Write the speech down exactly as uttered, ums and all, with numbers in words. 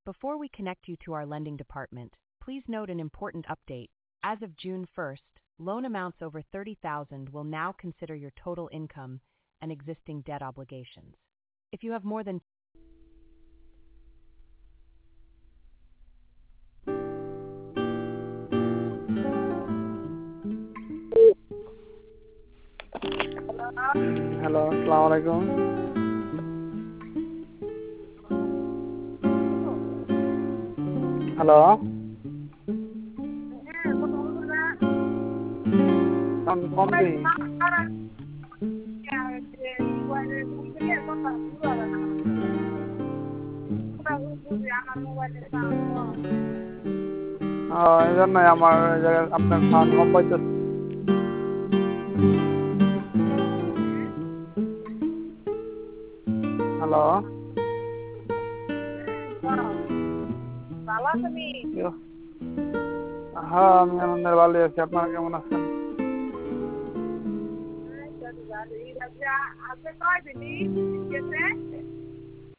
Before we connect you to our lending department, please note an important update. As of June first, loan amounts over thirty thousand will now consider your total income and existing debt obligations. If you have more than hello, আসসালামু আলাইকুম। Hello, sound কম দিই। এই জন্যই আমার ওই জায়গায় আপনার sound কম পাইতেছে। হ্যালো, হ্যাঁ আমি আনন্দের ভালো আছি। আপনারা কেমন আছেন?